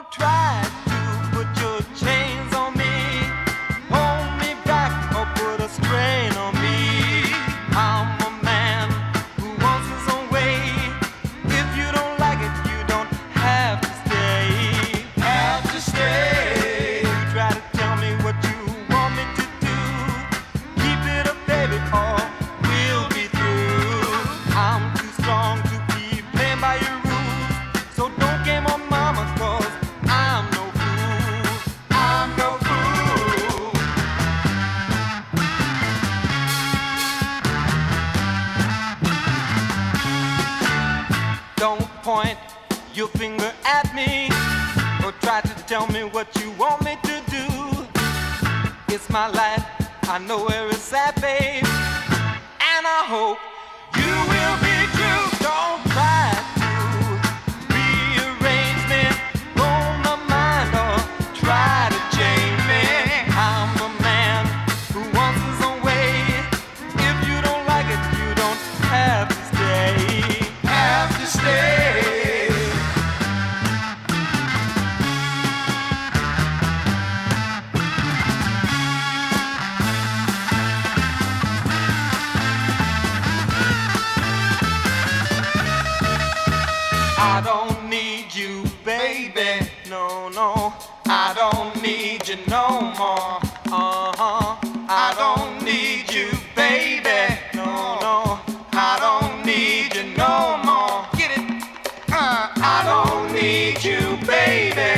try to put your chains on me, hold me back or put a strain on me. I'm a man who wants his own way. If you don't like it, you don't have to stay. Have to stay. You try to tell me what you want me to do. Keep it up, baby, or we'll be through. I'm too strong to keep playing by your rules, so don't game on mama, 'cause I'm no fool. I'm no fool. Don't point your finger at me or try to tell me what you want me to do. It's my life, I know where it's at, babe, and I hope you will be true. Don't try to rearrange me, blow my mind, or try to change me. I'm a man who wants his own way. If you don't like it, you don't have to stay. Have to stay. I don't need you, baby. No, no. I don't need you no more. I don't need you, baby. No, no. I don't need you no more. Get it? I don't need you, baby.